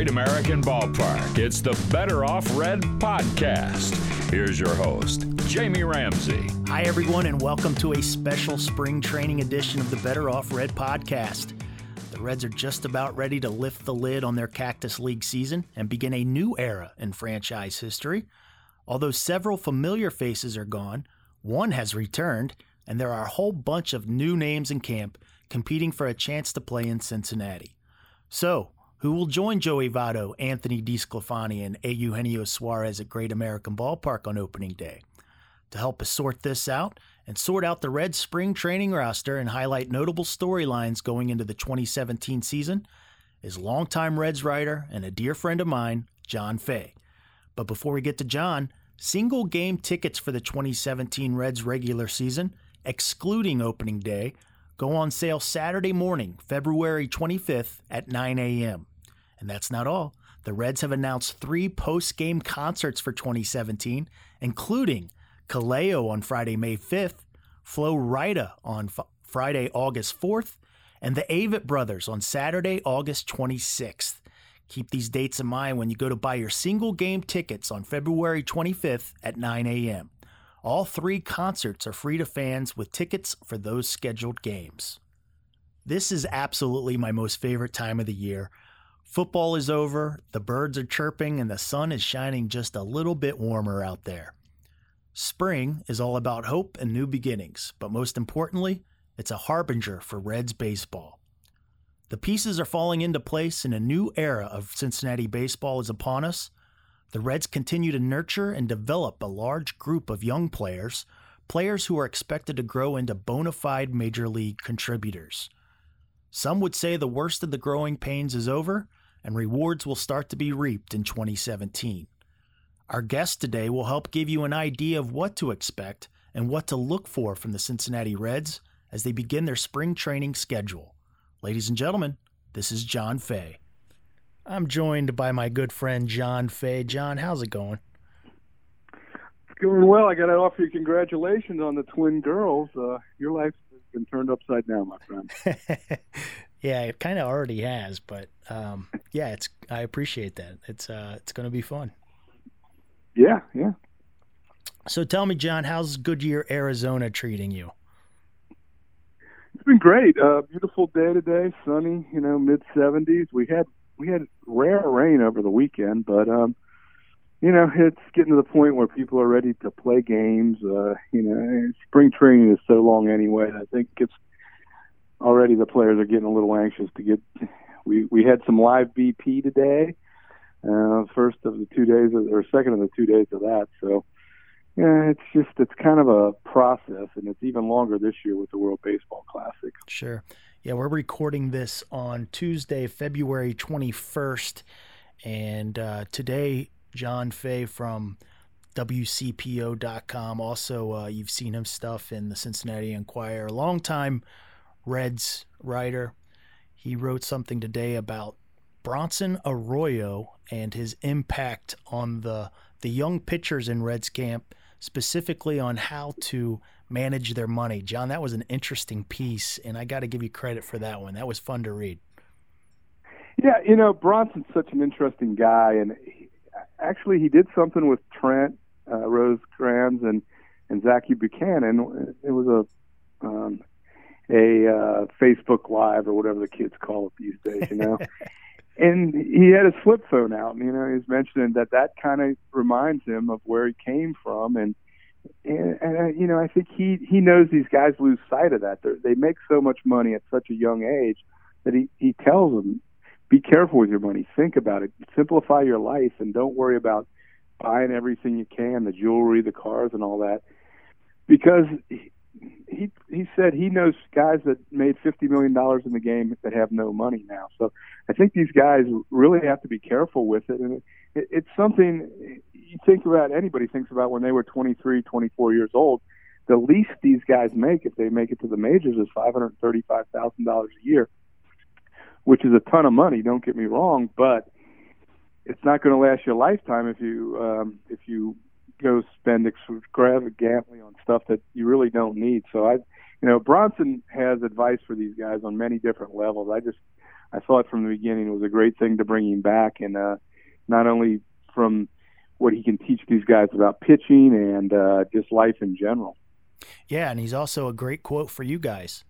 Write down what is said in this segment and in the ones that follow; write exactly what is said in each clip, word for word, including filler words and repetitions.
American Ballpark. It's the Better Off Red podcast. Here's your host, Jamie Ramsey. Hi, everyone, and welcome to a special spring training edition of the Better Off Red podcast. The Reds are just about ready to lift the lid on their Cactus League season and begin a new era in franchise history. Although several familiar faces are gone, one has returned, and there are a whole bunch of new names in camp competing for a chance to play in Cincinnati. So, who will join Joey Votto, Anthony DeSclafani, and Eugenio Suarez at Great American Ballpark on opening day? To help us sort this out and sort out the Reds' spring training roster and highlight notable storylines going into the twenty seventeen season is longtime Reds writer and a dear friend of mine, John Fay. But before we get to John, single game tickets for the twenty seventeen Reds regular season, excluding opening day, go on sale Saturday morning, February twenty-fifth at nine a.m. And that's not all. The Reds have announced three post-game concerts for twenty seventeen, including Kaleo on Friday, May fifth, Flo Rida on F- Friday, August fourth, and the Avett Brothers on Saturday, August twenty-sixth. Keep these dates in mind when you go to buy your single-game tickets on February twenty-fifth at nine a.m. All three concerts are free to fans with tickets for those scheduled games. This is absolutely my most favorite time of the year. Football is over, the birds are chirping, and the sun is shining just a little bit warmer out there. Spring is all about hope and new beginnings, but most importantly, it's a harbinger for Reds baseball. The pieces are falling into place and a new era of Cincinnati baseball is upon us. The Reds continue to nurture and develop a large group of young players, players who are expected to grow into bona fide major league contributors. Some would say the worst of the growing pains is over, and rewards will start to be reaped in twenty seventeen. Our guest today will help give you an idea of what to expect and what to look for from the Cincinnati Reds as they begin their spring training schedule. Ladies and gentlemen, this is John Fay. I'm joined by my good friend John Fay. John, how's it going? It's going well. I got to offer you congratulations on the twin girls. Uh, your life has been turned upside down, my friend. Yeah, it kind of already has, but um, yeah, it's. I appreciate that. It's uh, it's going to be fun. Yeah, yeah. So tell me, John, how's Goodyear, Arizona treating you? It's been great. Uh, beautiful day today, sunny. You know, mid seventies. We had we had rare rain over the weekend, but um, you know, it's getting to the point where people are ready to play games. Uh, you know, spring training is so long anyway. I think it's already the players are getting a little anxious to get. We we had some live B P today, uh, first of the two days of, or second of the two days of that. So yeah, it's just it's kind of a process, and it's even longer this year with the World Baseball Classic. Sure, yeah, we're recording this on Tuesday, February twenty-first, and uh, today John Fay from W C P O dot com. Also, uh, you've seen him stuff in the Cincinnati Enquirer, a longtime Reds writer. He wrote something today about Bronson Arroyo and his impact on the the young pitchers in Reds camp, specifically on how to manage their money. John, that was an interesting piece, and I got to give you credit for that one. That was fun to read. Yeah, you know, Bronson's such an interesting guy, and he, actually he did something with Trent uh, Rosecrans and and Zachary Buchanan. It was a um, a uh, Facebook Live or whatever the kids call it these days, you know. And he had his flip phone out, and, you know, he was mentioning that that kind of reminds him of where he came from. And, and, and uh, you know, I think he, he knows these guys lose sight of that. They're, they make so much money at such a young age that he, he tells them, be careful with your money. Think about it. Simplify your life, and don't worry about buying everything you can, the jewelry, the cars, and all that. Because he, he he said he knows guys that made fifty million dollars in the game that have no money now. So I think these guys really have to be careful with it. And it, it, it's something you think about, anybody thinks about when they were twenty-three, twenty-four years old. The least these guys make, if they make it to the majors, is five hundred thirty-five thousand dollars a year, which is a ton of money, don't get me wrong, but it's not going to last you a lifetime if you um, if you go spend extravagantly on stuff that you really don't need. So I, you know, Bronson has advice for these guys on many different levels. I just I thought from the beginning it was a great thing to bring him back, and uh, not only from what he can teach these guys about pitching and uh, just life in general. Yeah, and he's also a great quote for you guys.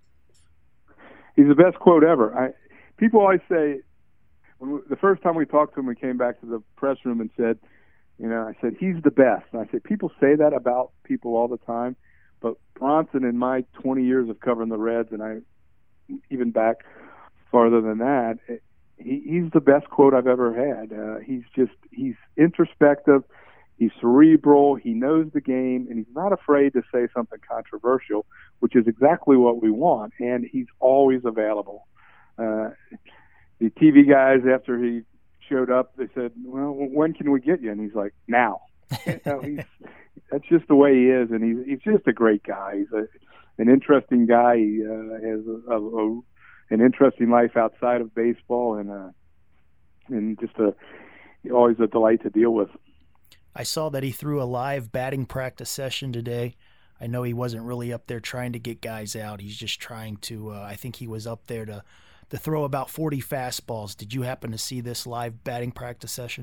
He's the best quote ever. I, people always say, when we, the first time we talked to him, we came back to the press room and said, you know, I said, he's the best. And I said, people say that about people all the time, but Bronson, in my twenty years of covering the Reds, and I even back farther than that, he, he's the best quote I've ever had. Uh, he's just, he's introspective, he's cerebral, he knows the game, and he's not afraid to say something controversial, which is exactly what we want, and he's always available. Uh, the T V guys, after he showed up, they said, well, when can we get you? And he's like, now. You know, he's, that's just the way he is, and he's, he's just a great guy. He's a, an interesting guy. He uh, has a, a, a, an interesting life outside of baseball, and uh, and just a always a delight to deal with. I saw that he threw a live batting practice session today. I know he wasn't really up there trying to get guys out. He's just trying to, uh, I think he was up there to, to throw about forty fastballs. Did you happen to see this live batting practice session?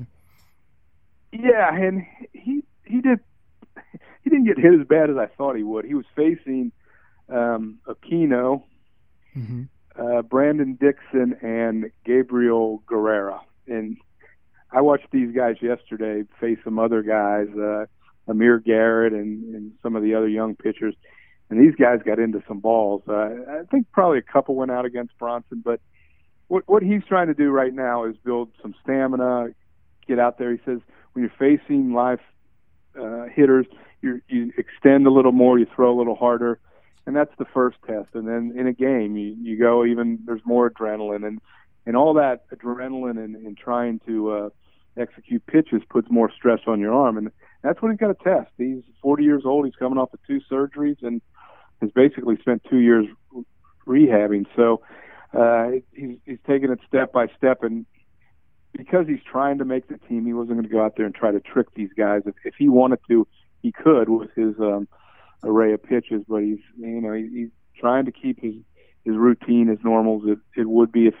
Yeah, and he he did he didn't get hit as bad as I thought he would. He was facing um, Aquino, mm-hmm. uh, Brandon Dixon, and Gabriel Guerrera. And I watched these guys yesterday face some other guys, uh, Amir Garrett and, and some of the other young pitchers, and these guys got into some balls. Uh, I think probably a couple went out against Bronson, but what, what he's trying to do right now is build some stamina, get out there. He says when you're facing live uh, hitters, you you extend a little more, you throw a little harder, and that's the first test. And then in a game, you, you go even, there's more adrenaline, and, and all that adrenaline and, and trying to uh, execute pitches puts more stress on your arm, and that's what he's got to test. He's forty years old, he's coming off of two surgeries, and has basically spent two years rehabbing. So uh, he's, he's taking it step by step, and because he's trying to make the team, he wasn't going to go out there and try to trick these guys. If, if he wanted to, he could with his um, array of pitches, but he's you know he, he's trying to keep his his routine as normal as it, it would be if,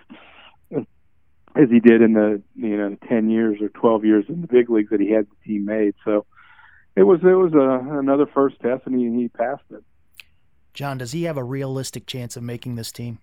as he did in the you know ten years or twelve years in the big leagues that he had the team made. So it was it was a, another first test, and he, he passed it. John, does he have a realistic chance of making this team?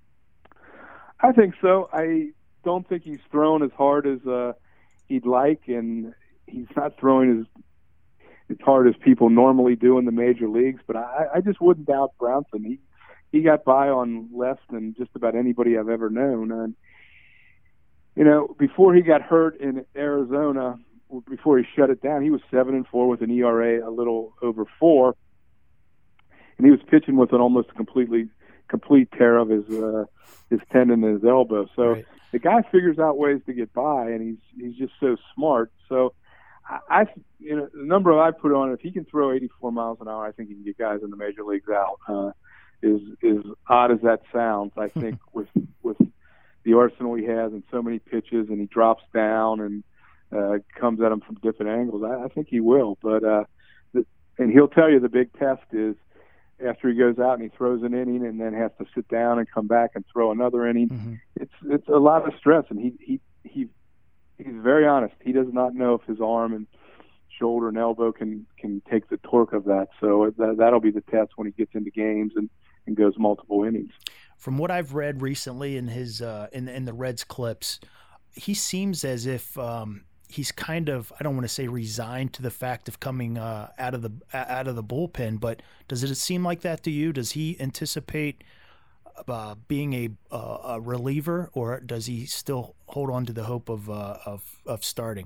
I think so. I don't think he's thrown as hard as uh, he'd like, and he's not throwing as as hard as people normally do in the major leagues. But I, I just wouldn't doubt Bronson. He he got by on less than just about anybody I've ever known. And you know, before he got hurt in Arizona, before he shut it down, he was seven and four with an E R A a little over four, and he was pitching with an almost completely complete tear of his uh, his tendon in his elbow. So right. The guy figures out ways to get by, and he's he's just so smart. So I, I you know, the number I put on, if he can throw eighty-four miles an hour, I think he can get guys in the major leagues out. Uh, is as odd as that sounds, I think with with the arsenal he has and so many pitches, and he drops down and uh, comes at him from different angles, I, I think he will. But uh, the, and he'll tell you the big test is after he goes out and he throws an inning and then has to sit down and come back and throw another inning. Mm-hmm. It's it's a lot of stress, and he he he he's very honest. He does not know if his arm and shoulder and elbow can can take the torque of that. So that that'll be the test when he gets into games and, and goes multiple innings. From what I've read recently in his uh, in in the Reds clips, he seems as if um, he's kind of, I don't want to say resigned to the fact of coming uh, out of the out of the bullpen, but does it seem like that to you? Does he anticipate uh, being a, uh, a reliever, or does he still hold on to the hope of uh, of of starting?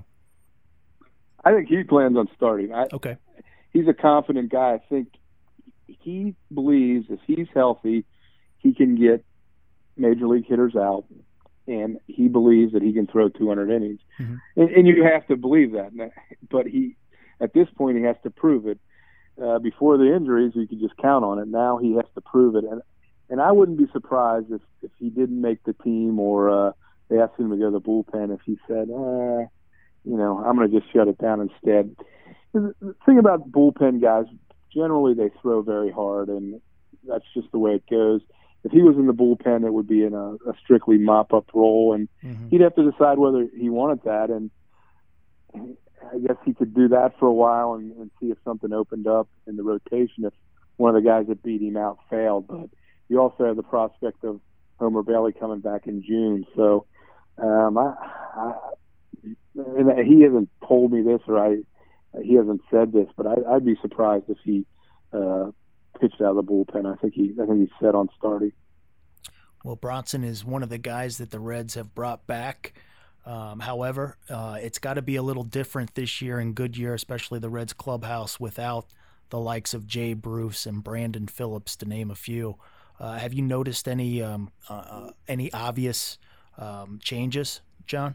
I think he plans on starting. I, okay, he's a confident guy. I think he believes if he's healthy, he can get major league hitters out, and he believes that he can throw two hundred innings. Mm-hmm. And, and you have to believe that. But he, at this point, he has to prove it. Uh, before the injuries, you could just count on it. Now he has to prove it. And and I wouldn't be surprised if, if he didn't make the team, or uh, they asked him to go to the bullpen, if he said, eh, you know, I'm going to just shut it down instead. The thing about bullpen guys, generally they throw very hard, and that's just the way it goes. if he was in the bullpen, it would be in a, a strictly mop-up role, and mm-hmm. he'd have to decide whether he wanted that. And I guess he could do that for a while and, and see if something opened up in the rotation if one of the guys that beat him out failed. But you also have the prospect of Homer Bailey coming back in June. So um, I, I, and he hasn't told me this, or I, he hasn't said this, but I, I'd be surprised if he uh, pitched out of the bullpen. I think he, I think he's set on starting. Well, Bronson is one of the guys that the Reds have brought back. Um, however, uh, it's got to be a little different this year in Goodyear, especially the Reds clubhouse, without the likes of Jay Bruce and Brandon Phillips, to name a few. Uh, have you noticed any um, uh, any obvious um, changes, John?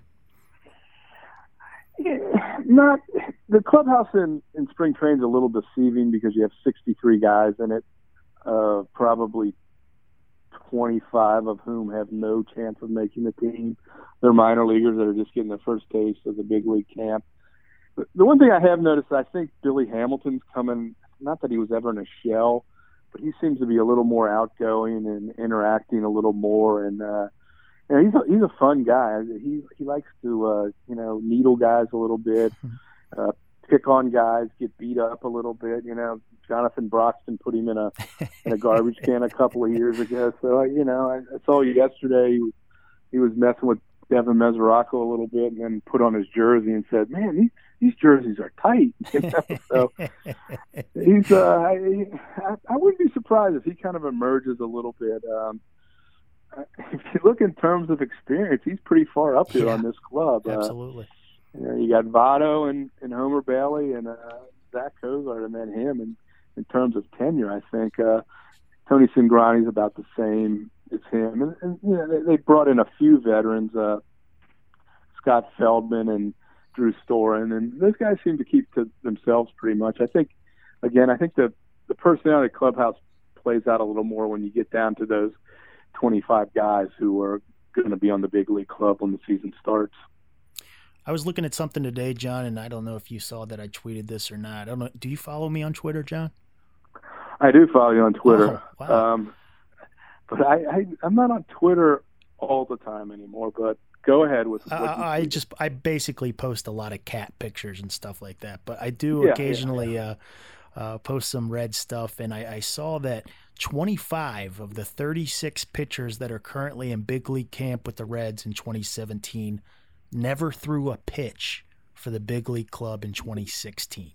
Yeah, not the clubhouse in, in spring training is a little deceiving because you have sixty-three guys in it, uh, probably twenty-five of whom have no chance of making the team. They're minor leaguers that are just getting their first taste of the big league camp. But the one thing I have noticed, I think Billy Hamilton's coming, not that he was ever in a shell, but he seems to be a little more outgoing and interacting a little more. And, uh, you know, he's a, he's a fun guy. He, he likes to, uh, you know, needle guys a little bit, uh, pick on guys, get beat up a little bit. You know, Jonathan Broxton put him in a in a garbage can a couple of years ago. So, you know, I, I saw yesterday he, he was messing with Devin Mesoraco a little bit and then put on his jersey and said, man, these, these jerseys are tight. You know? So he's, uh, I, I wouldn't be surprised if he kind of emerges a little bit. Um, if you look in terms of experience, he's pretty far up here yeah, on this club. Absolutely. Uh, you know, you got Votto and, and Homer Bailey and uh, Zach Cozart, and then him. And in terms of tenure, I think uh, Tony Cingrani's about the same as him. And, and you know, they, they brought in a few veterans, uh, Scott Feldman and Drew Storen, and those guys seem to keep to themselves pretty much. I think, again, I think the, the personality of the clubhouse plays out a little more when you get down to those twenty-five guys who are going to be on the big league club when the season starts. I was looking at something today, John, and I don't know if you saw that I tweeted this or not. I don't know. Do you follow me on Twitter, John? I do follow you on Twitter. Oh, wow. Um, but I, I, I'm not on Twitter all the time anymore, but go ahead with what uh, you I tweeted. just I basically post a lot of cat pictures and stuff like that, but I do yeah, occasionally yeah, Uh, yeah. uh, post some Red stuff, and I, I saw that twenty-five of the thirty-six pitchers that are currently in big league camp with the Reds in twenty seventeen never threw a pitch for the big league club in twenty sixteen.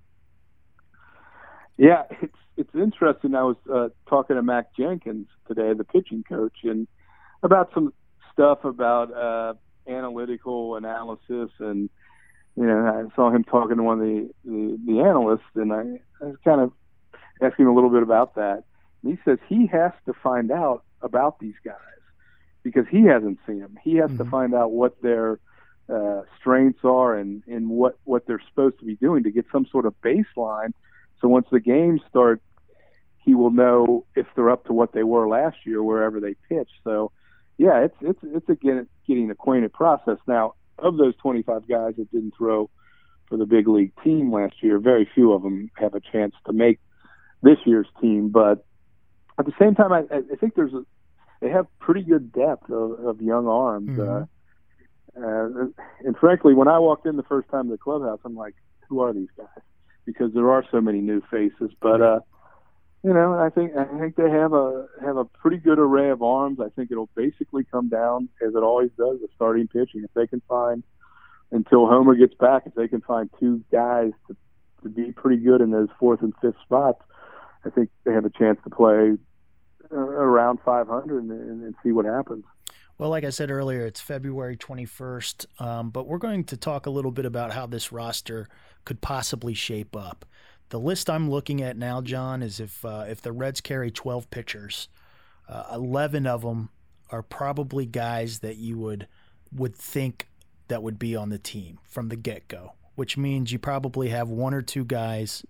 Yeah, it's it's interesting. I was uh, talking to Mac Jenkins today, the pitching coach, and about some stuff about uh, analytical analysis, and you know, I saw him talking to one of the the, the analysts, and I, I was kind of asking him a little bit about that. And he says he has to find out about these guys because he hasn't seen them. He has mm-hmm. to find out what their uh, strengths are and, and what, what they're supposed to be doing to get some sort of baseline. So once the games start, he will know if they're up to what they were last year, wherever they pitch. So, yeah, it's it's it's a get, getting acquainted process. Now, of those twenty-five guys that didn't throw for the big league team last year, very few of them have a chance to make this year's team. But at the same time, I, I think there's a, they have pretty good depth of, of young arms. Mm-hmm. Uh, uh, and frankly, when I walked in the first time to the clubhouse, I'm like, who are these guys? Because there are so many new faces. But uh, you know, I think I think they have a have a pretty good array of arms. I think it'll basically come down, as it always does, the starting pitching. If they can find, until Homer gets back, if they can find two guys to, to be pretty good in those fourth and fifth spots, I think they have a chance to play uh, around five hundred and, and, and see what happens. Well, like I said earlier, it's February twenty-first, um, but we're going to talk a little bit about how this roster could possibly shape up. The list I'm looking at now, John, is if uh, if the Reds carry twelve pitchers, uh, eleven of them are probably guys that you would would think that would be on the team from the get-go, which means you probably have one or two guys,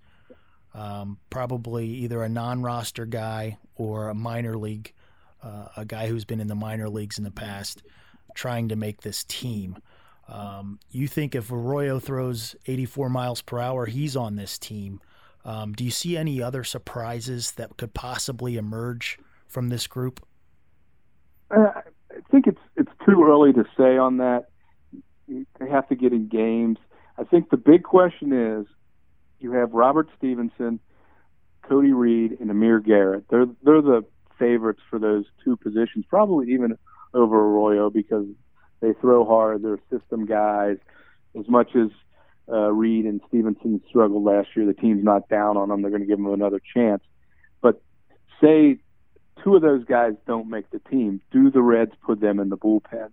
um, probably either a non-roster guy or a minor league, uh, a guy who's been in the minor leagues in the past, trying to make this team. Um, you think if Arroyo throws eighty-four miles per hour, he's on this team. Um, do you see any other surprises that could possibly emerge from this group? Uh, I think it's it's too early to say on that. They have to get in games. I think the big question is you have Robert Stevenson, Cody Reed, and Amir Garrett. They're they're the favorites for those two positions, probably even over Arroyo because they throw hard. They're system guys. As much as uh, Reed and Stevenson struggled last year, the team's not down on them. They're going to give them another chance. But say two of those guys don't make the team, do the Reds put them in the bullpen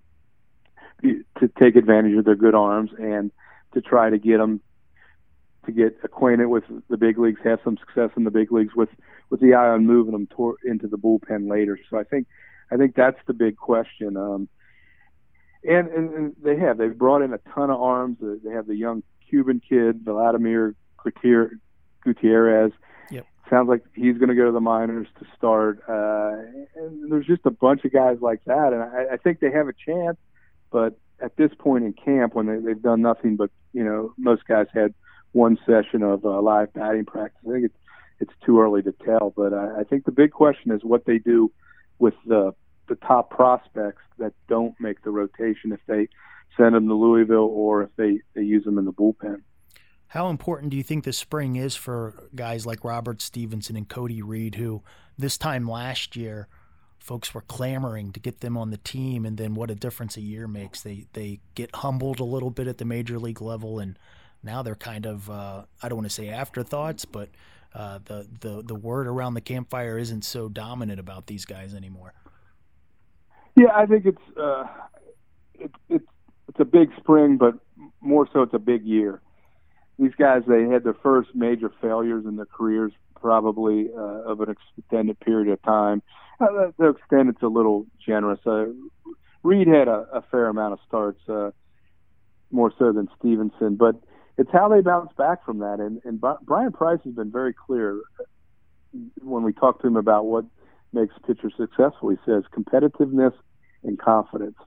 to take advantage of their good arms and to try to get them to get acquainted with the big leagues, have some success in the big leagues with, with the eye on moving them toward, into the bullpen later. So I think I think that's the big question. Um, and, and, and they have. They've brought in a ton of arms. They have the young Cuban kid, Vladimir Gutierrez. Yep. Sounds like he's going to go to the minors to start. Uh, and there's just a bunch of guys like that. And I, I think they have a chance. But at this point in camp, when they, they've done nothing but, you know, most guys had one session of uh, live batting practice, I think it's, it's too early to tell. But I, I think the big question is what they do with the the top prospects that don't make the rotation, if they send them to Louisville or if they, they use them in the bullpen. How important do you think the spring is for guys like Robert Stevenson and Cody Reed, who this time last year folks were clamoring to get them on the team, and then what a difference a year makes. They they get humbled a little bit at the major league level, and now they're kind of, uh, I don't want to say afterthoughts, but uh, the, the, the word around the campfire isn't so dominant about these guys anymore. Yeah, I think it's uh, it, it's it's a big spring, but more so it's a big year. These guys, they had their first major failures in their careers, probably uh, of an extended period of time. Uh, the extended's a little generous. Uh, Reed had a, a fair amount of starts, uh, more so than Stevenson, but it's how they bounce back from that. And, and Brian Price has been very clear when we talk to him about what makes pitchers successful. He says competitiveness and confidence.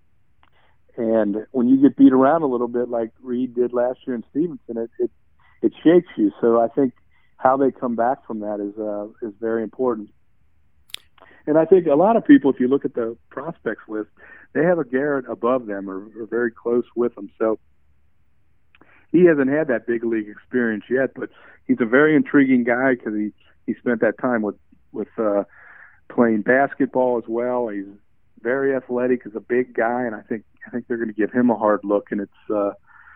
And when you get beat around a little bit like Reed did last year and Stevenson, it, it, it shakes you. So I think how they come back from that is uh, is very important. And I think a lot of people, if you look at the prospects list, they have a Garrett above them or, or very close with them. So he hasn't had that big league experience yet, but he's a very intriguing guy because he, he spent that time with, with uh, playing basketball as well. He's very athletic, is a big guy, and I think I think they're going to give him a hard look. And it's uh,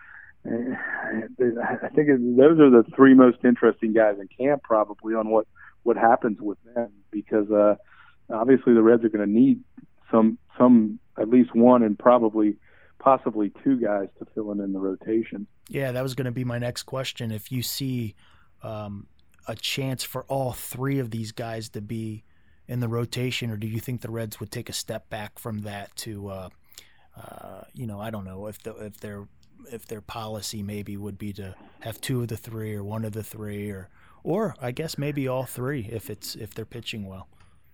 I think those are the three most interesting guys in camp, probably, on what, what happens with them, because uh, obviously the Reds are going to need some some at least one and probably possibly two guys to fill in in the rotation. Yeah, that was going to be my next question. If you see um, a chance for all three of these guys to be in the rotation, or do you think the Reds would take a step back from that to, uh, uh, you know, I don't know if the, if their if their policy maybe would be to have two of the three or one of the three, or or I guess maybe all three if it's if they're pitching well.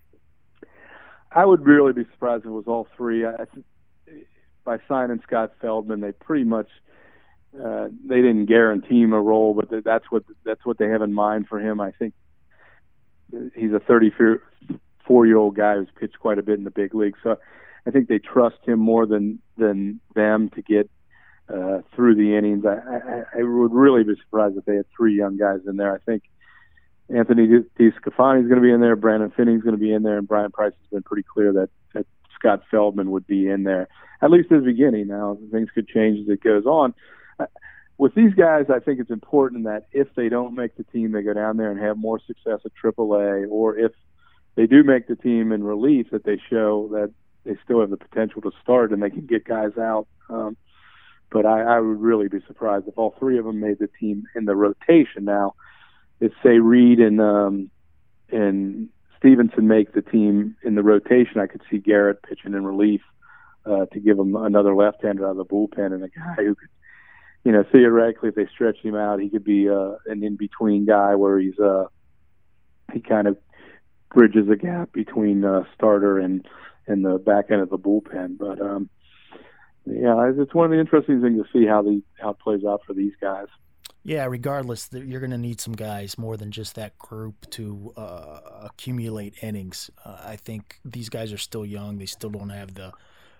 I would really be surprised if it was all three. I, by signing Scott Feldman, they pretty much uh, they didn't guarantee him a role, but that's what that's what they have in mind for him. I think he's a thirty-four-year-old guy who's pitched quite a bit in the big league, so I think they trust him more than than them to get uh, through the innings. I, I, I would really be surprised if they had three young guys in there. I think Anthony DeSclafani is going to be in there, Brandon Finning's going to be in there, and Brian Price has been pretty clear that, that Scott Feldman would be in there, at least at the beginning. Now, things could change as it goes on. With these guys, I think it's important that if they don't make the team, they go down there and have more success at triple A, or if they do make the team in relief, that they show that they still have the potential to start and they can get guys out. Um, but I, I would really be surprised if all three of them made the team in the rotation. Now, if, say, Reed and um, and Stevenson make the team in the rotation, I could see Garrett pitching in relief uh, to give them another left-hander out of the bullpen and a guy who could, you know, theoretically, if they stretch him out, he could be uh, an in-between guy where he's uh, he kind of bridges a gap between uh, starter and and the back end of the bullpen. But um, yeah, it's one of the interesting things to see how the how it plays out for these guys. Yeah, regardless, you're going to need some guys more than just that group to uh, accumulate innings. Uh, I think these guys are still young. They still don't have the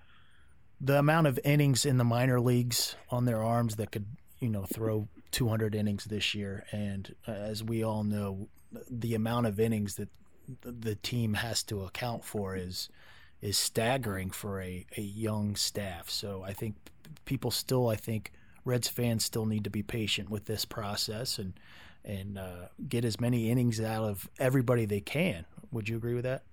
the amount of innings in the minor leagues on their arms that could, you know, throw two hundred innings this year. And uh, as we all know, the amount of innings that the team has to account for is is staggering for a, a young staff. So I think people still, I think Reds fans still need to be patient with this process and and uh, get as many innings out of everybody they can. Would you agree with that?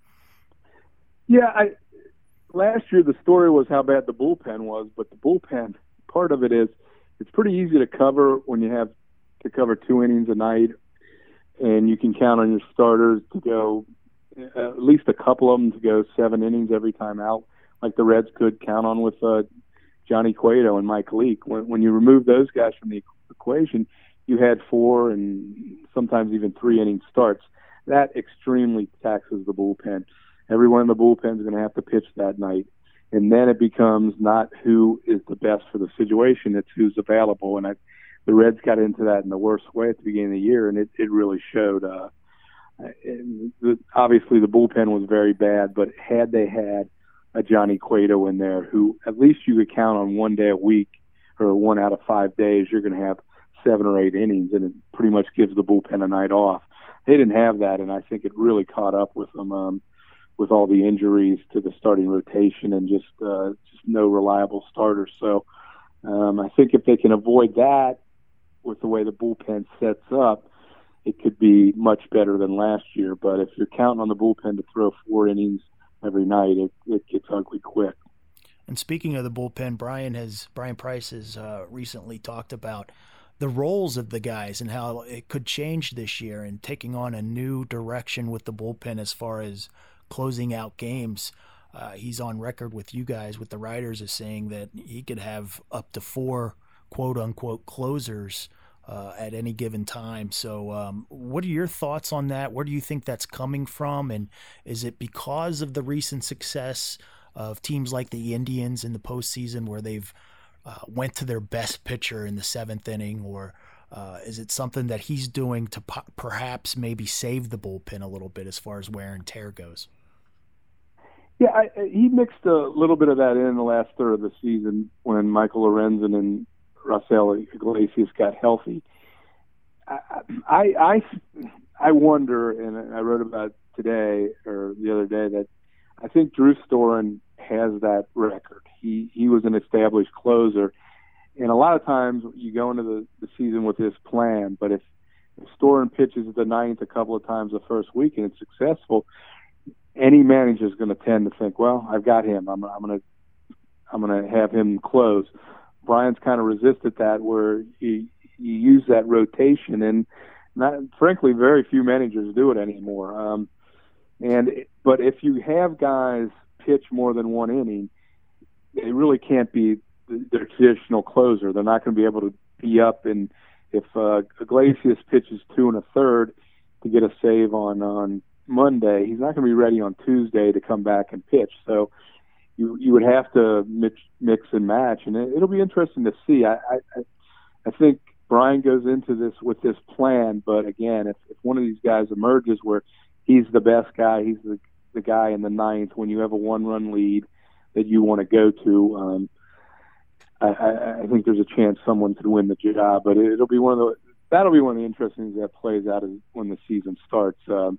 Yeah, I, last year the story was how bad the bullpen was, but the bullpen, part of it is it's pretty easy to cover when you have to cover two innings a night, and you can count on your starters to go, at least a couple of them to go seven innings every time out, like the Reds could count on with uh, Johnny Cueto and Mike Leake. When, when you remove those guys from the equation, you had four and sometimes even three inning starts. That extremely taxes the bullpen. Everyone in the bullpen is going to have to pitch that night. And then it becomes not who is the best for the situation, it's who's available. And I, the Reds got into that in the worst way at the beginning of the year, and it, it really showed. Uh, it, the, obviously, the bullpen was very bad, but had they had a Johnny Cueto in there, who at least you could count on one day a week or one out of five days, you're going to have seven or eight innings, and it pretty much gives the bullpen a night off. They didn't have that, and I think it really caught up with them um, with all the injuries to the starting rotation and just uh, just no reliable starters. So um, I think if they can avoid that with the way the bullpen sets up, it could be much better than last year. But if you're counting on the bullpen to throw four innings every night, it, it gets ugly quick. And speaking of the bullpen, Brian has Brian Price has uh, recently talked about the roles of the guys and how it could change this year and taking on a new direction with the bullpen as far as closing out games. Uh, he's on record with you guys, with the writers, as saying that he could have up to four quote-unquote closers uh, at any given time. So um, what are your thoughts on that? Where do you think that's coming from? And is it because of the recent success of teams like the Indians in the postseason where they've uh, went to their best pitcher in the seventh inning, or uh, is it something that he's doing to po- perhaps maybe save the bullpen a little bit as far as wear and tear goes? Yeah, I, he mixed a little bit of that in the last third of the season when Michael Lorenzen and Raisel Iglesias got healthy. I, I, I, I wonder, and I wrote about it today or the other day, that I think Drew Storen has that record. He he was an established closer, and a lot of times you go into the, the season with this plan, but if, if Storen pitches the ninth a couple of times the first week and it's successful, any manager is going to tend to think, well, I've got him. I'm, I'm going to I'm going to have him close. Brian's kind of resisted that, where he you use that rotation, and not frankly, very few managers do it anymore. Um, and but if you have guys pitch more than one inning, they really can't be their traditional closer. They're not going to be able to be up, and if uh, Iglesias pitches two and a third to get a save on on Monday, he's not going to be ready on Tuesday to come back and pitch. So you you would have to mix, mix and match, and it, it'll be interesting to see. I, I I think Brian goes into this with this plan, but again, if, if one of these guys emerges where he's the best guy, he's the the guy in the ninth when you have a one-run lead that you want to go to, um, I, I, I think there's a chance someone could win the job. But it, it'll be one of the that'll be one of the interesting things that plays out when the season starts. Um,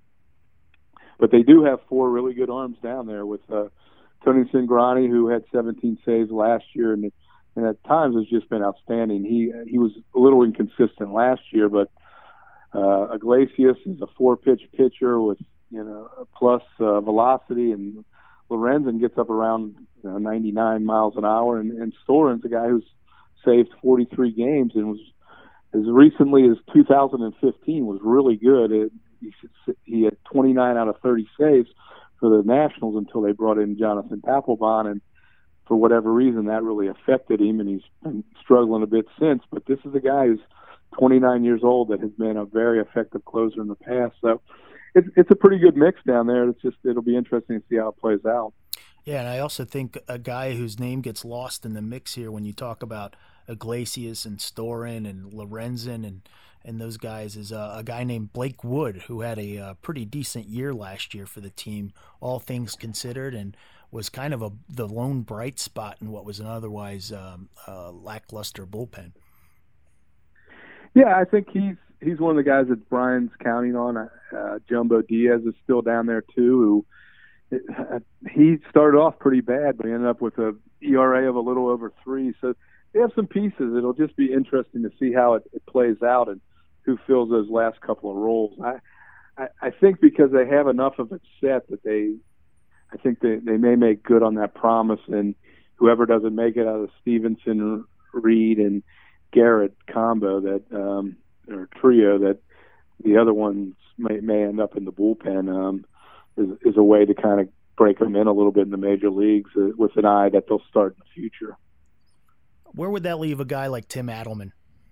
but they do have four really good arms down there with uh, Tony Cingrani, who had seventeen saves last year, and, and at times has just been outstanding. He he was a little inconsistent last year, but uh, Iglesias is a four-pitch pitcher with you know plus uh, velocity, and Lorenzen gets up around you know, ninety-nine miles an hour, and, and Storen's a guy who's saved forty-three games and was as recently as two thousand fifteen was really good. It, he, he had twenty-nine out of thirty saves for the Nationals until they brought in Jonathan Papelbon, and for whatever reason that really affected him, and he's been struggling a bit since. But this is a guy who's twenty-nine years old that has been a very effective closer in the past. So it's it's a pretty good mix down there. It's just it'll be interesting to see how it plays out. Yeah, and I also think a guy whose name gets lost in the mix here when you talk about Iglesias and Storin and Lorenzen and and those guys is uh, a guy named Blake Wood, who had a uh, pretty decent year last year for the team, all things considered, and was kind of a the lone bright spot in what was an otherwise um, uh, lackluster bullpen. Yeah, I think he's he's one of the guys that Brian's counting on. Uh, Jumbo Diaz is still down there too. Who uh, he started off pretty bad, but he ended up with a E R A of a little over three. So they have some pieces. It'll just be interesting to see how it, it plays out and who fills those last couple of roles. I, I I think because they have enough of it set that they, I think they, they may make good on that promise. And whoever doesn't make it out of Stevenson, Reed, and Garrett combo that um, or trio that the other ones may may end up in the bullpen um, is, is a way to kind of break them in a little bit in the major leagues uh, with an eye that they'll start in the future. Where would that leave a guy like Tim Adelman?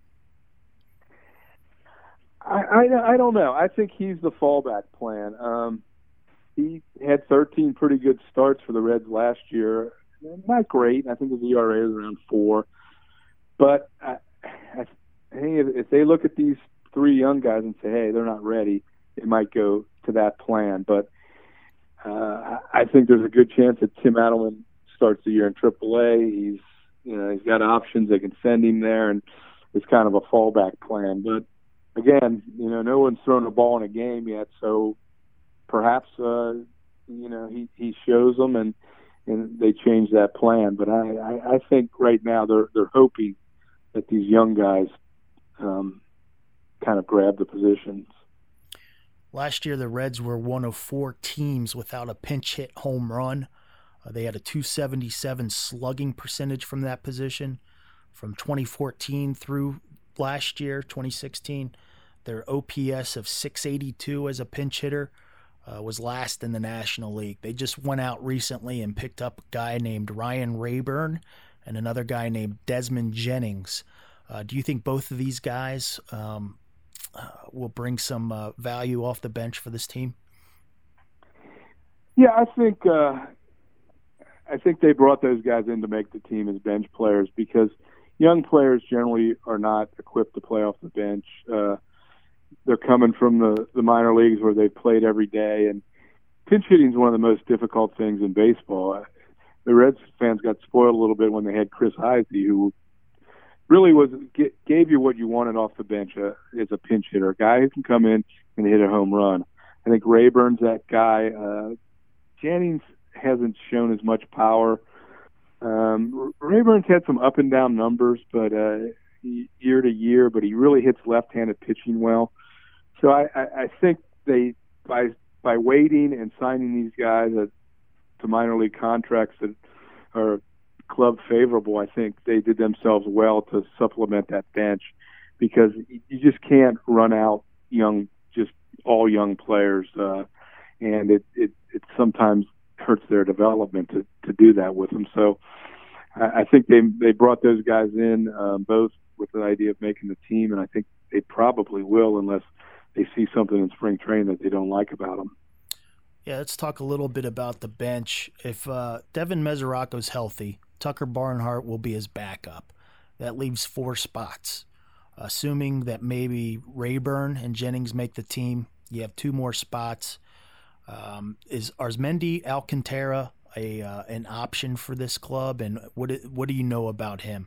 I, I, I don't know. I think he's the fallback plan. Um, he had thirteen pretty good starts for the Reds last year. Not great. I think his E R A is around four. But I, I think if they look at these three young guys and say, hey, they're not ready, it might go to that plan. But uh, I think there's a good chance that Tim Adelman starts the year in triple A. He's, you know, he's got options. They can send him there, and it's kind of a fallback plan. But again, you know, no one's thrown a ball in a game yet, so perhaps uh, you know he, he shows them and and they change that plan. But I, I, I think right now they're they're hoping that these young guys um, kind of grab the positions. Last year, the Reds were one of four teams without a pinch hit home run. Uh, they had a two seventy-seven slugging percentage from that position. From twenty fourteen through last year, twenty sixteen, their O P S of six eighty-two as a pinch hitter uh, was last in the National League. They just went out recently and picked up a guy named Ryan Rayburn and another guy named Desmond Jennings. Uh, do you think both of these guys um, uh, will bring some uh, value off the bench for this team? Yeah, I think uh, I think they brought those guys in to make the team as bench players because young players generally are not equipped to play off the bench. Uh, they're coming from the, the minor leagues where they've played every day, and pinch hitting is one of the most difficult things in baseball. The Reds fans got spoiled a little bit when they had Chris Heisey, who really was gave you what you wanted off the bench uh, as a pinch hitter, a guy who can come in and hit a home run. I think Rayburn's that guy. Uh, Jennings hasn't shown as much power. Um, Rayburn's had some up and down numbers, but uh, he, year to year, but he really hits left-handed pitching well. So I, I, I think they by by waiting and signing these guys at, to minor league contracts that are club favorable, I think they did themselves well to supplement that bench because you just can't run out young, just all young players, uh, and it, it it sometimes hurts their development to, to do that with them. So I, I think they they brought those guys in um, both with the idea of making the team, and I think they probably will unless they see something in spring training that they don't like about them. Yeah, let's talk a little bit about the bench. If uh, Devin Mesoraco's healthy, Tucker Barnhart will be his backup. That leaves four spots. Assuming that maybe Rayburn and Jennings make the team, you have two more spots. Um, is Arsmendi Alcantara a uh, an option for this club, and what what do you know about him?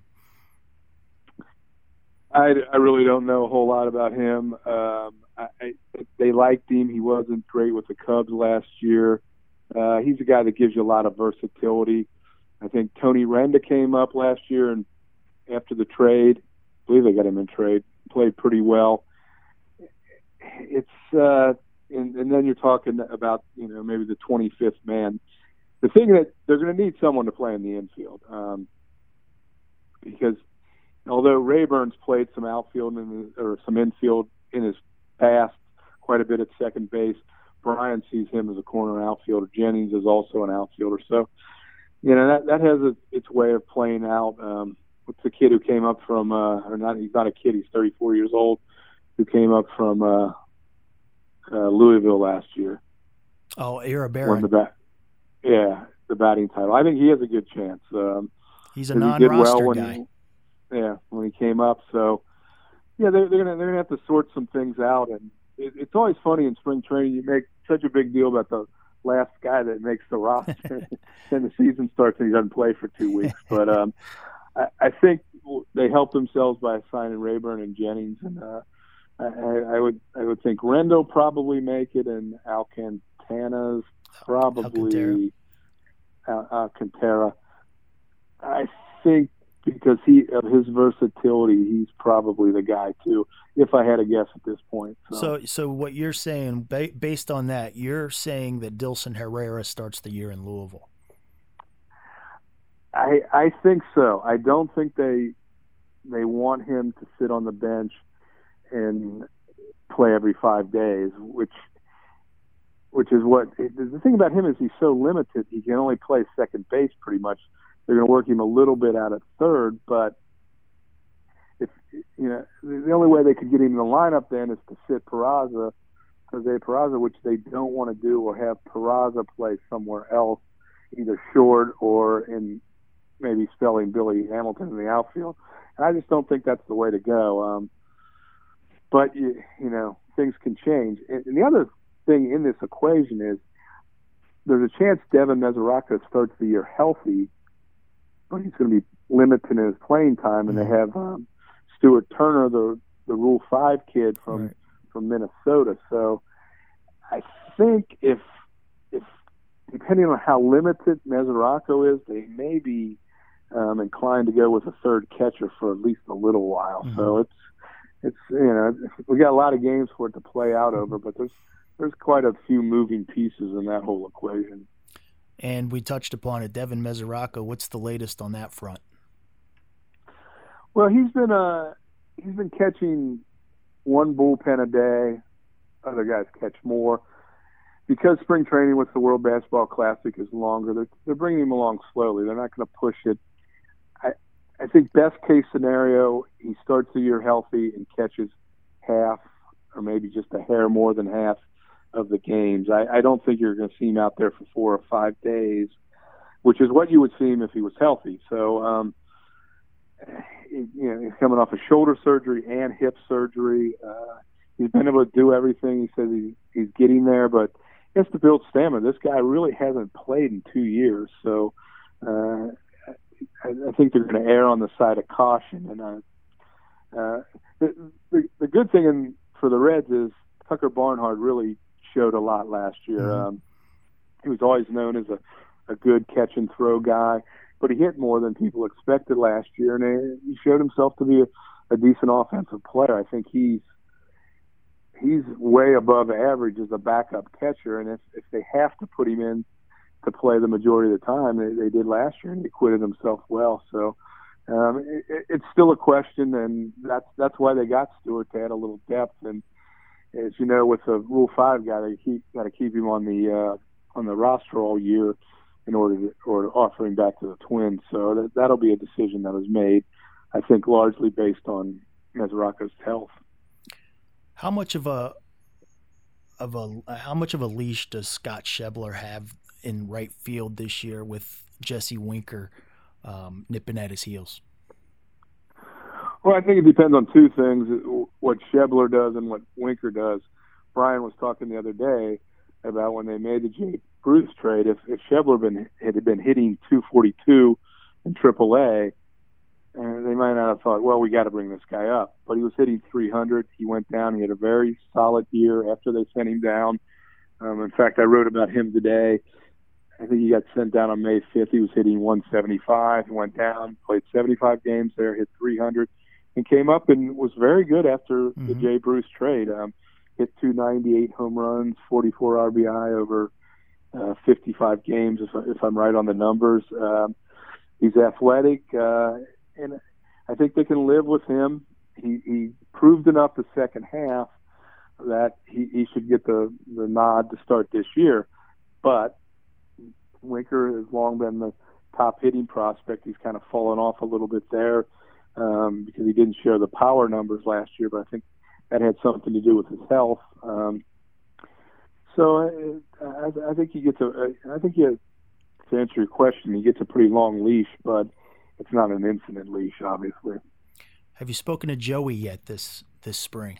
I, I really don't know a whole lot about him. Um, I, I, they liked him. He wasn't great with the Cubs last year. Uh, he's a guy that gives you a lot of versatility. I think Tony Renda came up last year, and after the trade, I believe they got him in trade, played pretty well. It's uh, and, and then you're talking about, you know, maybe the twenty-fifth man. The thing that they're going to need someone to play in the infield um, because although Rayburn's played some outfield in the, or some infield in his past, quite a bit at second base, Brian sees him as a corner outfielder. Jennings is also an outfielder. So, you know, that that has a, its way of playing out. Um, what's the kid who came up from, uh, or not, he's not a kid, he's thirty-four years old, who came up from uh, uh, Louisville last year. Oh, Ira Barron. Won the bat, yeah, the batting title. I think he has a good chance. Um, he's a non-roster well guy. yeah, when he came up. So, yeah, they're, they're gonna they're gonna have to sort some things out, and it, it's always funny in spring training. You make such a big deal about the last guy that makes the roster, then the season starts and he doesn't play for two weeks. But um, I, I think they helped themselves by signing Rayburn and Jennings, and uh, I, I would I would think Rendell probably make it, and Alcantara's probably Al- Alcantara. I think because he of his versatility, he's probably the guy too. If I had to guess at this point. So, so, so what you're saying, ba- based on that, you're saying that Dilson Herrera starts the year in Louisville. I I think so. I don't think they they want him to sit on the bench and play every five days, which which is what the thing about him is he's so limited. He can only play second base pretty much. They're going to work him a little bit out at third, but if you know the only way they could get him in the lineup then is to sit Peraza, Jose Peraza, which they don't want to do, or have Peraza play somewhere else, either short or in maybe spelling Billy Hamilton in the outfield. And I just don't think that's the way to go. Um, but you, you know things can change. And, and the other thing in this equation is there's a chance Devin Mesoraco starts the year healthy, but he's going to be limited in his playing time, and they have um, Stuart Turner, the the Rule Five kid from right. from Minnesota. So I think if if depending on how limited Mesoraco is, they may be um, inclined to go with a third catcher for at least a little while. Mm-hmm. So it's it's you know we got a lot of games for it to play out over, but there's there's quite a few moving pieces in that whole equation. And we touched upon it, Devin Mesoraco. What's the latest on that front? Well, he's been uh he's been catching one bullpen a day. Other guys catch more because spring training with the World Baseball Classic is longer. They're they're bringing him along slowly. They're not going to push it. I I think best case scenario, he starts the year healthy and catches half or maybe just a hair more than half of the games. I, I don't think you're going to see him out there for four or five days, which is what you would see him if he was healthy. So, um, you know, he's coming off a shoulder surgery and hip surgery. Uh, he's been able to do everything. He says he, he's getting there, but he has to build stamina. This guy really hasn't played in two years. So, uh, I, I think they're going to err on the side of caution. And uh, uh, the, the, the good thing in, for the Reds is Tucker Barnhart really showed a lot last year. Mm-hmm. Um, he was always known as a, a good catch and throw guy, but he hit more than people expected last year, and he showed himself to be a, a decent offensive player. I think he's he's way above average as a backup catcher, and if, if they have to put him in to play the majority of the time, they, they did last year, and he acquitted himself well. So um, it, it's still a question, and that's that's why they got Stewart, to add a little depth. And as you know, with a Rule Five guy, they keep got to keep him on the uh, on the roster all year in order to or to offer him back to the Twins. So that that'll be a decision that was made, I think, largely based on Mesoraco's health. How much of a of a how much of a leash does Scott Schebler have in right field this year with Jesse Winker um, nipping at his heels? Well, I think it depends on two things, what Schebler does and what Winker does. Brian was talking the other day about when they made the Jay Bruce trade, if, if Schebler been, had been hitting two forty-two in triple A, and they might not have thought, well, we got to bring this guy up. But he was hitting three hundred. He went down. He had a very solid year after they sent him down. Um, in fact, I wrote about him today. I think he got sent down on May fifth. He was hitting one seventy-five. He went down, played seventy-five games there, hit three hundred. And came up and was very good after mm-hmm. the Jay Bruce trade. Um, hit two ninety-eight home runs, forty-four R B I over uh, fifty-five games, if, if I'm right on the numbers. Um, he's athletic, uh, and I think they can live with him. He, he proved enough the second half that he, he should get the, the nod to start this year. But Winker has long been the top hitting prospect. He's kind of fallen off a little bit there. Um, because he didn't show the power numbers last year, but I think that had something to do with his health. Um, so I, I, I think he gets a. I think he has, to answer your question, he gets a pretty long leash, but it's not an infinite leash, obviously. Have you spoken to Joey yet this this spring?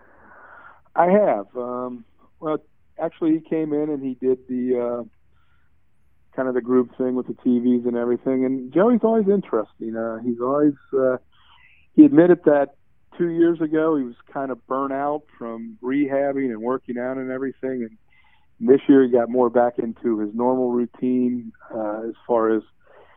I have. Um, well, actually, he came in and he did the uh, kind of the group thing with the T Vs and everything. And Joey's always interesting. Uh, he's always uh, he admitted that two years ago he was kind of burnt out from rehabbing and working out and everything. And this year he got more back into his normal routine uh, as far as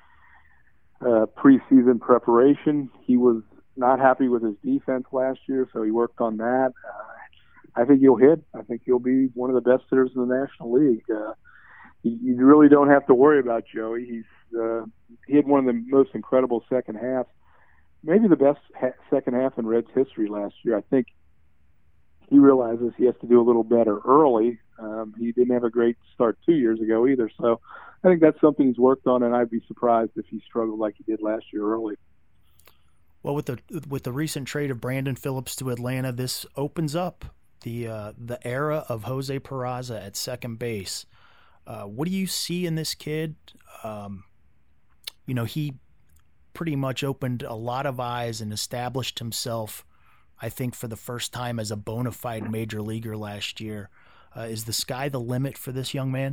uh, preseason preparation. He was not happy with his defense last year, so he worked on that. Uh, I think he'll hit. I think he'll be one of the best hitters in the National League. Uh, you, you really don't have to worry about Joey. He's uh, he had one of the most incredible second halves, maybe the best ha- second half in Reds history last year. I think he realizes he has to do a little better early. Um, he didn't have a great start two years ago either, so I think that's something he's worked on, and I'd be surprised if he struggled like he did last year early. Well, with the with the recent trade of Brandon Phillips to Atlanta, this opens up the uh, the era of Jose Peraza at second base. Uh, what do you see in this kid? Um, you know, he pretty much opened a lot of eyes and established himself, I think, for the first time as a bona fide major leaguer last year. Uh, is the sky the limit for this young man?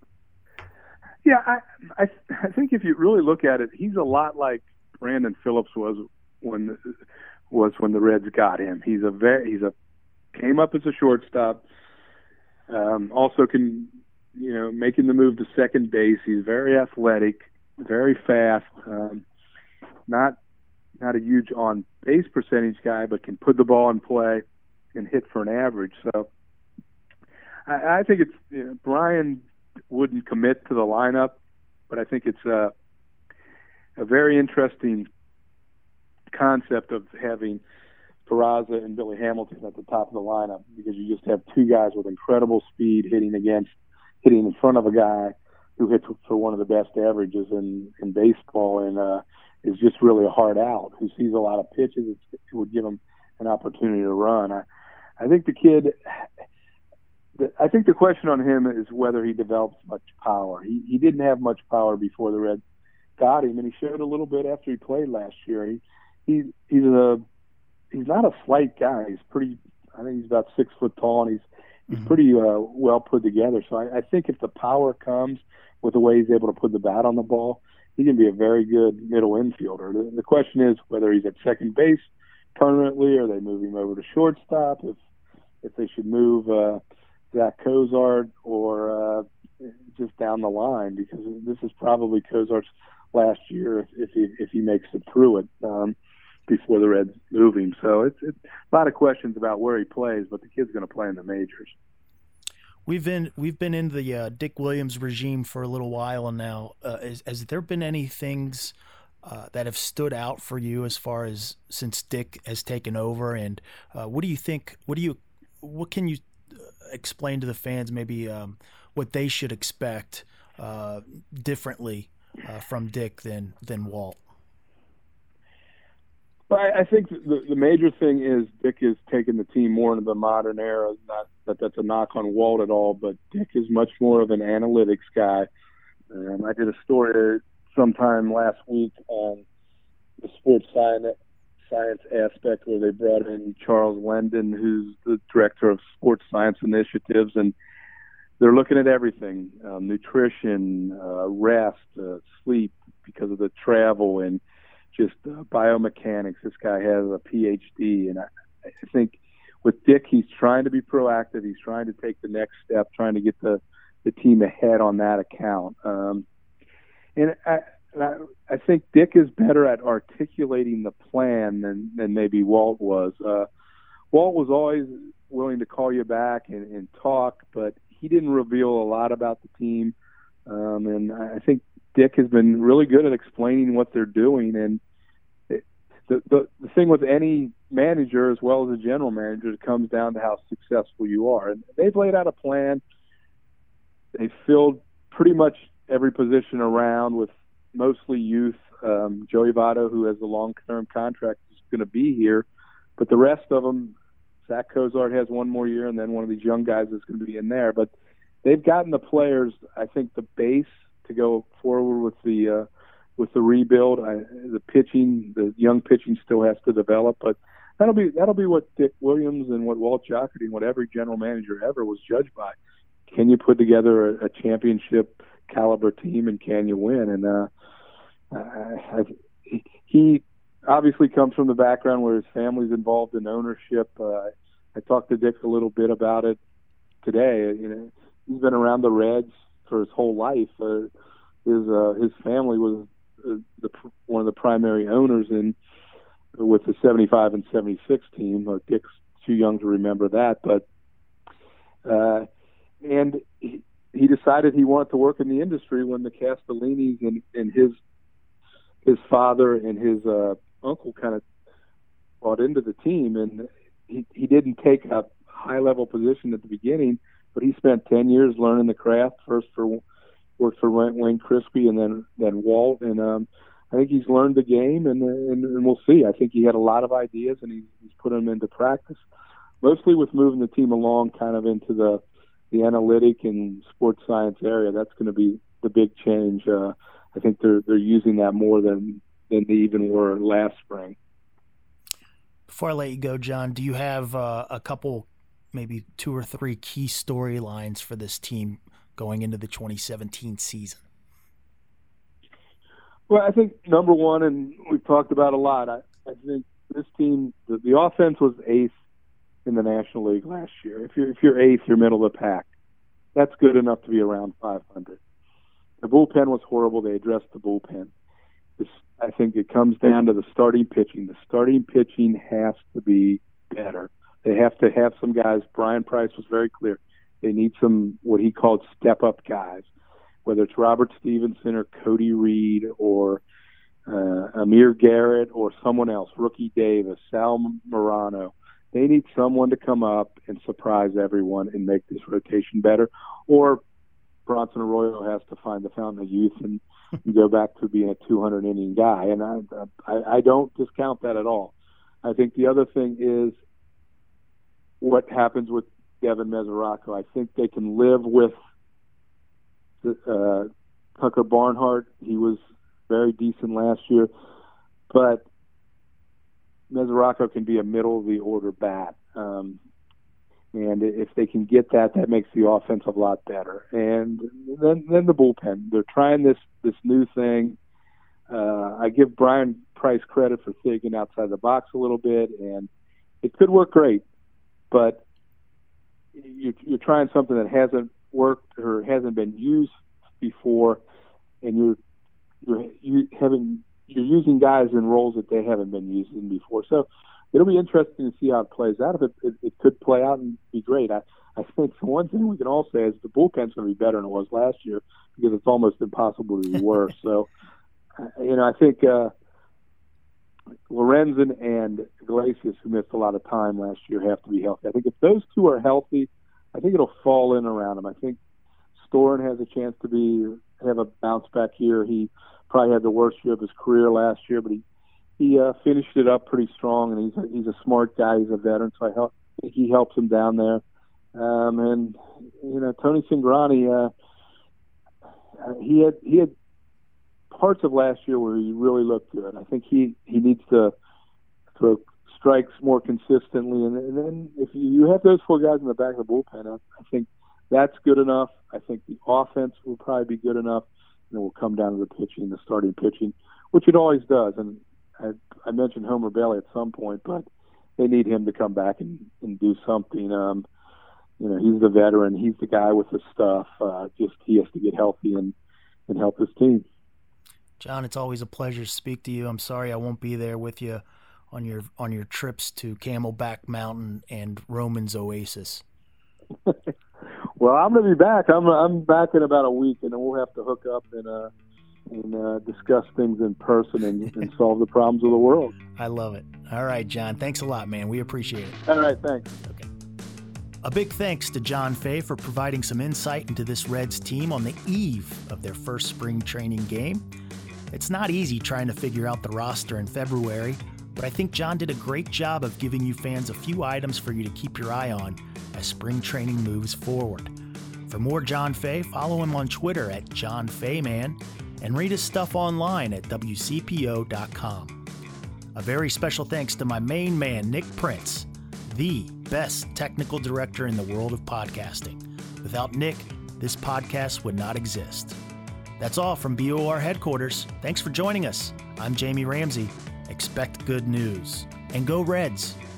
Yeah, I, I I think if you really look at it, he's a lot like Brandon Phillips was when was when the Reds got him. He's a very he's a came up as a shortstop. Um, also can you know making the move to second base. He's very athletic, very fast. Um, not not a huge on base percentage guy, but can put the ball in play and hit for an average. So I, I think it's you know, Brian wouldn't commit to the lineup, but I think it's a, a very interesting concept of having Peraza and Billy Hamilton at the top of the lineup, because you just have two guys with incredible speed hitting against, hitting in front of a guy who hits for one of the best averages in, in baseball and uh, is just really a hard out, who sees a lot of pitches. It would give him an opportunity to run. I, I think the kid, I think the question on him is whether he develops much power. He he didn't have much power before the Reds got him, and he showed a little bit after he played last year. He he he's a he's not a slight guy. He's pretty. I think he's about six foot tall, and he's he's mm-hmm. pretty uh, well put together. So I, I think if the power comes with the way he's able to put the bat on the ball, he can be a very good middle infielder. The, the question is whether he's at second base permanently, or they move him over to shortstop. If if they should move uh, Zach Cozart, or uh, just down the line, because this is probably Cozart's last year if, if he if he makes it through it um, before the Reds move him. So it's, it's a lot of questions about where he plays, but the kid's going to play in the majors. We've been we've been in the uh, Dick Williams regime for a little while now. Uh, has, has there been any things uh, that have stood out for you as far as since Dick has taken over? And uh, what do you think? What do you what can you explain to the fans? Maybe um, what they should expect uh, differently uh, from Dick than than Walt. Well, I think the, the major thing is Dick is taking the team more into the modern era. Not that that's a knock on Walt at all, but Dick is much more of an analytics guy. Um, I did a story sometime last week on the sports science, science aspect where they brought in Charles Lendon, who's the director of sports science initiatives, and they're looking at everything, um, nutrition, uh, rest, uh, sleep, because of the travel, and just uh, biomechanics. This guy has a P H D, and I, I think with Dick, he's trying to be proactive. He's trying to take the next step, trying to get the, the team ahead on that account. Um, and I, I, I think Dick is better at articulating the plan than, than maybe Walt was. Uh, Walt was always willing to call you back and, and talk, but he didn't reveal a lot about the team. Um, and I think Dick has been really good at explaining what they're doing. And it, the, the the thing with any manager, as well as a general manager, it comes down to how successful you are. And they've laid out a plan. They've filled pretty much every position around with mostly youth. Um, Joey Votto, who has a long-term contract, is going to be here. But the rest of them, Zach Cozart has one more year, and then one of these young guys is going to be in there. But they've gotten the players, I think, the base to go forward with the uh, with the rebuild. I, the pitching, the young pitching still has to develop, but that'll be that'll be what Dick Williams and what Walt Jocketty and what every general manager ever was judged by. Can you put together a, a championship caliber team, and can you win? And uh, I, I, he obviously comes from the background where his family's involved in ownership. Uh, I talked to Dick a little bit about it today. You know, he's been around the Reds for his whole life. Uh, his uh, his family was uh, the, one of the primary owners in with the seventy-five and seventy-six team. Uh, Dick's too young to remember that, but uh, and he, he decided he wanted to work in the industry when the Castellinis and, and his his father and his uh, uncle kind of brought into the team, and he he didn't take a high level position at the beginning, but he spent ten years learning the craft. First for worked for Wayne Crispy, and then then Walt, and um, I think he's learned the game, and, and and we'll see. I think he had a lot of ideas, and he, he's put them into practice, mostly with moving the team along kind of into the the analytic and sports science area. That's going to be the big change. Uh, I think they're they're using that more than than they even were last spring. Before I let you go, John, do you have uh, a couple, maybe two or three key storylines for this team going into the twenty seventeen season? Well, I think number one, and we've talked about a lot, I, I think this team, the, the offense was eighth in the National League last year. If you're, if you're eighth, you're middle of the pack. That's good enough to be around five hundred. The bullpen was horrible. They addressed the bullpen. This, I think it comes down to the starting pitching. The starting pitching has to be better. They have to have some guys. Brian Price was very clear. They need some, what he called step-up guys, whether it's Robert Stevenson or Cody Reed or uh, Amir Garrett or someone else, Rookie Davis, Sal Morano. They need someone to come up and surprise everyone and make this rotation better. Or Bronson Arroyo has to find the fountain of youth and, and go back to being a two hundred inning guy. And I, I, I don't discount that at all. I think the other thing is what happens with Devin Mesoraco. I think they can live with uh, Tucker Barnhart. He was very decent last year, but Mesoraco can be a middle of the order bat. Um, and if they can get that, that makes the offense a lot better. And then, then the bullpen. They're trying this, this new thing. Uh, I give Brian Price credit for thinking outside the box a little bit, and it could work great, but you're, you're trying something that hasn't worked or hasn't been used before, and you're you're you having you're using guys in roles that they haven't been using before. So it'll be interesting to see how it plays out. If it, it, it could play out and be great. I, I think the one thing we can all say is the bullpen's going to be better than it was last year because it's almost impossible to be worse. So, you know, I think uh, Lorenzen and Iglesias, who missed a lot of time last year, have to be healthy. I think if those two are healthy, I think it'll fall in around them. I think Storen has a chance to be have a bounce back year. He probably had the worst year of his career last year, but he he uh, finished it up pretty strong, and he's a, he's a smart guy. He's a veteran, so I help, think he helps him down there. Um, and you know, Tony Cingrani, uh, he had he had parts of last year where he really looked good. I think he, he needs to throw strikes more consistently, and, and then if you have those four guys in the back of the bullpen, I, I think that's good enough. I think the offense will probably be good enough, and it will come down to the pitching, the starting pitching, which it always does. And I, I mentioned Homer Bailey at some point, but they need him to come back and, and do something. Um, you know, he's the veteran. He's the guy with the stuff. Uh, just he has to get healthy and, and help his team. John, it's always a pleasure to speak to you. I'm sorry I won't be there with you on your on your trips to Camelback Mountain and Roman's Oasis. Well, I'm going to be back. I'm I'm back in about a week, and then we'll have to hook up and uh, and uh, discuss things in person and, and solve the problems of the world. I love it. All right, John. Thanks a lot, man. We appreciate it. All right, thanks. Okay. A big thanks to John Fay for providing some insight into this Reds team on the eve of their first spring training game. It's not easy trying to figure out the roster in February, but I think John did a great job of giving you fans a few items for you to keep your eye on as spring training moves forward. For more John Fay, follow him on Twitter at John Fayman and read his stuff online at W C P O dot com. A very special thanks to my main man, Nick Prince, the best technical director in the world of podcasting. Without Nick, this podcast would not exist. That's all from B O R headquarters. Thanks for joining us. I'm Jamie Ramsey. Expect good news. And go Reds!